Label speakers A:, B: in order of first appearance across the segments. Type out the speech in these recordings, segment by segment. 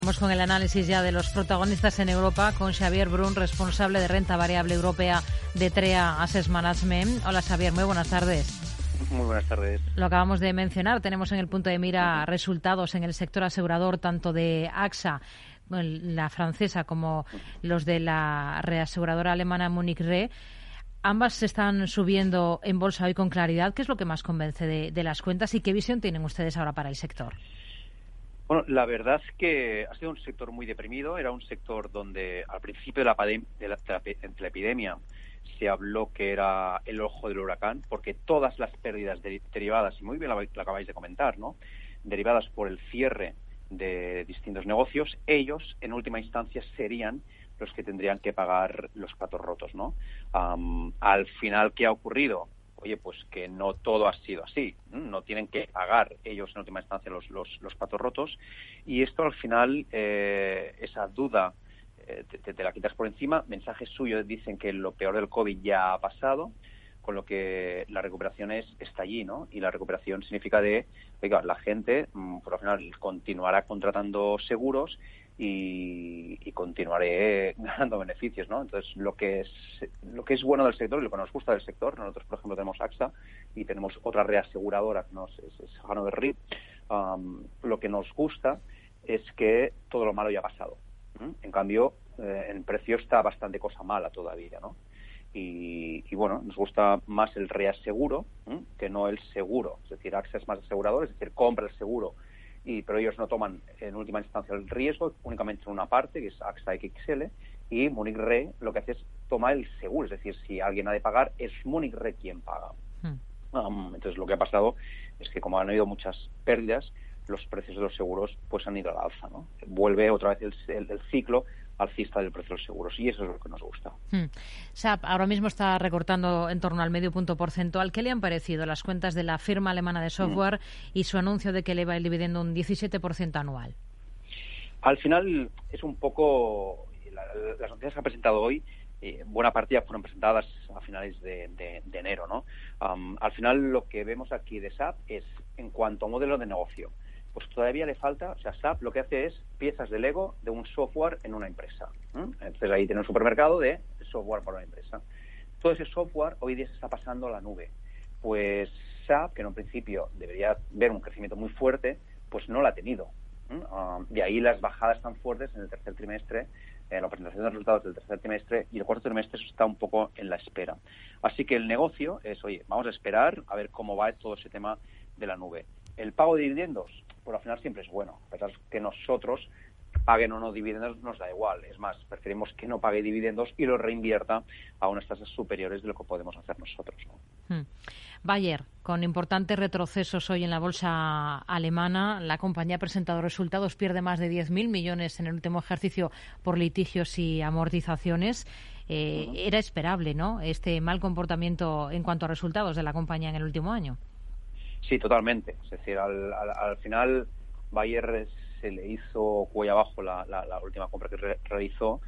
A: Vamos con el análisis ya de los protagonistas en Europa con Xavier Brun, responsable de renta variable europea de TREA Asset Management. Hola Xavier, muy buenas tardes.
B: Muy buenas tardes.
A: Lo acabamos de mencionar, tenemos en el punto de mira resultados en el sector asegurador tanto de AXA, la francesa, como los de la reaseguradora alemana Munich Re. Ambas se están subiendo en bolsa hoy con claridad. ¿Qué es lo que más convence de las cuentas y qué visión tienen ustedes ahora para el sector?
B: Bueno, la verdad es que ha sido un sector muy deprimido. Era un sector donde al principio de la epidemia se habló que era el ojo del huracán, porque todas las pérdidas derivadas, y muy bien lo acabáis de comentar, ¿no?, derivadas por el cierre de distintos negocios, ellos en última instancia serían los que tendrían que pagar los platos rotos, ¿no? Al final, ¿qué ha ocurrido? Oye, pues que no todo ha sido así. No tienen que pagar ellos en última instancia los platos rotos. Y esto al final, esa duda, te la quitas por encima. Mensajes suyos dicen que lo peor del COVID ya ha pasado, con lo que la recuperación está allí, ¿no? Y la recuperación significa oiga, la gente, por lo final, continuará contratando seguros y continuaré ganando beneficios, ¿no? Entonces, lo que es bueno del sector y lo que nos gusta del sector, nosotros, por ejemplo, tenemos AXA y tenemos otra reaseguradora que es Hannover Re, lo que nos gusta es que todo lo malo ya ha pasado. En cambio, en precio está bastante cosa mala todavía, ¿no? Y bueno, nos gusta más el reaseguro que no el seguro. Es decir, AXA es más asegurador, es decir, compra el seguro, pero ellos no toman en última instancia el riesgo, únicamente en una parte, que es AXA XL, y Munich Re lo que hace es tomar el seguro. Es decir, si alguien ha de pagar, es Munich Re quien paga. Entonces, lo que ha pasado es que como han habido muchas pérdidas, los precios de los seguros pues han ido al alza, ¿no? Vuelve otra vez el ciclo alcista del precio de los seguros, y eso es lo que nos gusta.
A: SAP ahora mismo está recortando en torno al medio punto porcentual. ¿Qué le han parecido las cuentas de la firma alemana de software y su anuncio de que eleva el dividendo un 17% anual?
B: Al final es un poco las noticias que ha presentado hoy. Buena parte ya fueron presentadas a finales de enero, ¿no? Al final lo que vemos aquí de SAP es, en cuanto a modelo de negocio, pues todavía le falta. O sea, SAP lo que hace es piezas de Lego de un software en una empresa. Entonces ahí tiene un supermercado de software para una empresa. Todo ese software hoy día se está pasando a la nube. Pues SAP, que en un principio debería ver un crecimiento muy fuerte, pues no lo ha tenido. De ahí las bajadas tan fuertes en el tercer trimestre, la presentación de resultados del tercer trimestre, y el cuarto trimestre eso está un poco en la espera. Así que el negocio es, oye, vamos a esperar a ver cómo va todo ese tema de la nube. El pago de dividendos, por al final siempre es bueno. A pesar que nosotros paguen o no dividendos nos da igual. Es más, preferimos que no pague dividendos y lo reinvierta a unas tasas superiores de lo que podemos hacer nosotros, ¿no?
A: Bayer, con importantes retrocesos hoy en la bolsa alemana, la compañía ha presentado resultados, pierde más de 10.000 millones en el último ejercicio por litigios y amortizaciones. Era esperable, ¿no?, este mal comportamiento en cuanto a resultados de la compañía en el último año.
B: Sí, totalmente. Es decir, al final Bayer se le hizo cuello abajo la última compra que realizó,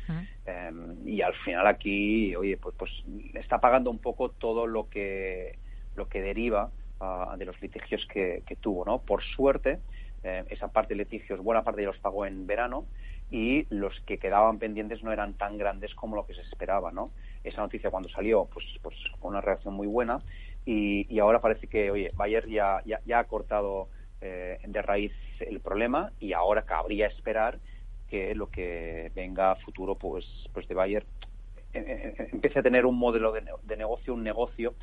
B: y al final aquí, oye, pues está pagando un poco todo lo que deriva de los litigios que tuvo, ¿no? Por suerte, esa parte de litigios, buena parte de los pagó en verano, y los que quedaban pendientes no eran tan grandes como lo que se esperaba, ¿no? Esa noticia cuando salió, pues con una reacción muy buena, y ahora parece que, oye, Bayer ya ha cortado de raíz el problema, y ahora cabría esperar que lo que venga a futuro pues de Bayer empiece a tener un modelo de negocio, un negocio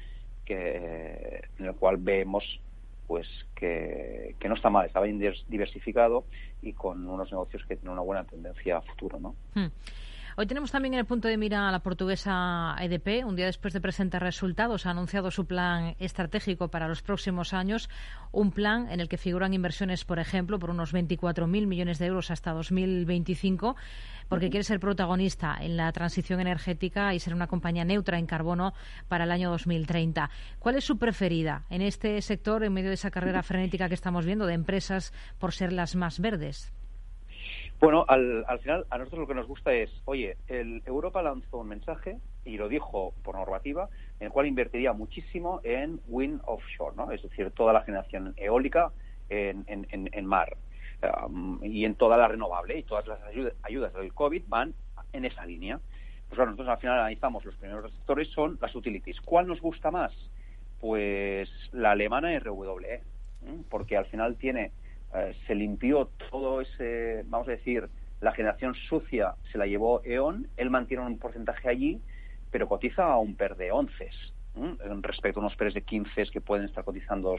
B: en el cual vemos pues que no está mal, está bien diversificado y con unos negocios que tienen una buena tendencia a futuro, ¿no?
A: Hoy tenemos también en el punto de mira a la portuguesa EDP. Un día después de presentar resultados, ha anunciado su plan estratégico para los próximos años, un plan en el que figuran inversiones, por ejemplo, por unos 24.000 millones de euros hasta 2025, porque quiere ser protagonista en la transición energética y ser una compañía neutra en carbono para el año 2030. ¿Cuál es su preferida en este sector, en medio de esa carrera frenética que estamos viendo de empresas por ser las más verdes?
B: Bueno, al final a nosotros lo que nos gusta es, oye, Europa lanzó un mensaje, y lo dijo por normativa, en el cual invertiría muchísimo en wind offshore, ¿no? Es decir, toda la generación eólica en mar. y en toda la renovable, y todas las ayudas del COVID van en esa línea. Pues claro, nosotros al final analizamos los primeros sectores, son las utilities. ¿Cuál nos gusta más? Pues la alemana RWE, porque al final se limpió todo ese, vamos a decir, la generación sucia se la llevó E.ON, él mantiene un porcentaje allí, pero cotiza a un PER de 11, respecto a unos PERs de 15 que pueden estar cotizando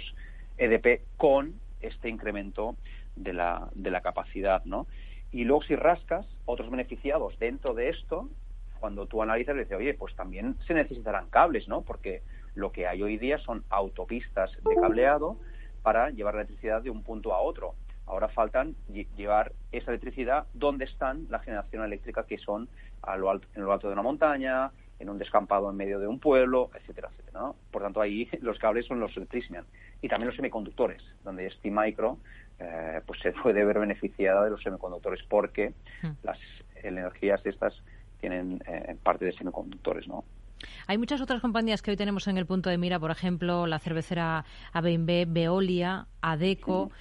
B: EDP con este incremento de la capacidad, ¿no? Y luego si rascas, otros beneficiados dentro de esto, cuando tú analizas, dices, oye, pues también se necesitarán cables, ¿no? Porque lo que hay hoy día son autopistas de cableado para llevar la electricidad de un punto a otro. Ahora faltan llevar esa electricidad donde están la generación eléctrica, que son en lo alto de una montaña, en un descampado en medio de un pueblo, etcétera, etcétera, ¿no? Por tanto, ahí los cables son los electrician. Y también los semiconductores, donde STMicro pues se puede ver beneficiada de los semiconductores, porque las energías estas tienen parte de semiconductores, ¿no?
A: Hay muchas otras compañías que hoy tenemos en el punto de mira, por ejemplo, la cervecera AB InBev, Veolia, Adecco,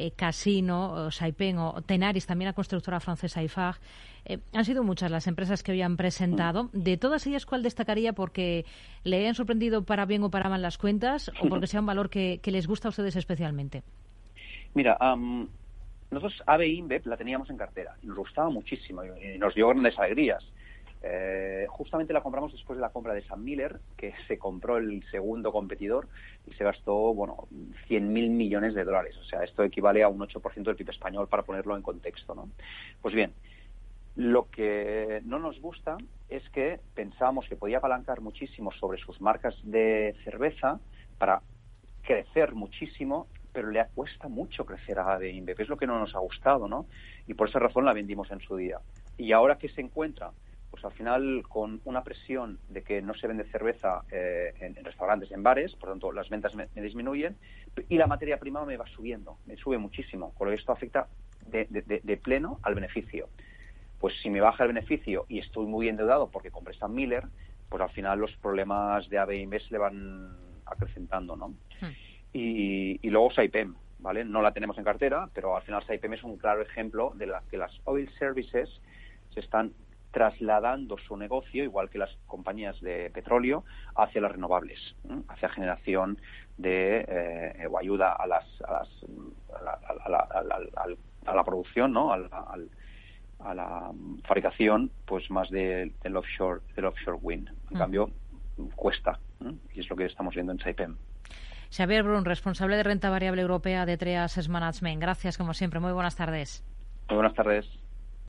A: Casino, Saipem o Tenaris, también la constructora francesa Eiffage. Han sido muchas las empresas que hoy han presentado. De todas ellas, ¿cuál destacaría porque le hayan sorprendido para bien o para mal las cuentas, o porque sea un valor que les gusta a ustedes especialmente?
B: Mira, nosotros AB InBev la teníamos en cartera y nos gustaba muchísimo y nos dio grandes alegrías. Justamente la compramos después de la compra de Sam Miller, que se compró el segundo competidor y se gastó, 100.000 millones de dólares. O sea, esto equivale a un 8% del PIB español, para ponerlo en contexto, ¿no? Pues bien, lo que no nos gusta es que pensábamos que podía apalancar muchísimo sobre sus marcas de cerveza para crecer muchísimo, pero le cuesta mucho crecer a AB InBev. Es lo que no nos ha gustado, ¿no? Y por esa razón la vendimos en su día. Y ahora que se encuentra, pues al final con una presión de que no se vende cerveza en restaurantes, en bares, por tanto las ventas me disminuyen y la materia prima me va subiendo, me sube muchísimo, con lo que esto afecta de pleno al beneficio. Pues si me baja el beneficio y estoy muy endeudado porque compré Sam Miller, pues al final los problemas de AB InBev se le van acrecentando, ¿no? Y luego Saipem, ¿vale? No la tenemos en cartera, pero al final Saipem es un claro ejemplo de que las oil services se están trasladando su negocio, igual que las compañías de petróleo, hacia las renovables, hacia generación de o ayuda a la producción, ¿no? A la fabricación, pues más del offshore wind. En cambio, cuesta, y es lo que estamos viendo en Saipem.
A: Xavier Brun, responsable de renta variable europea de Trias Management. Gracias, como siempre. Muy buenas tardes.
B: Muy buenas tardes.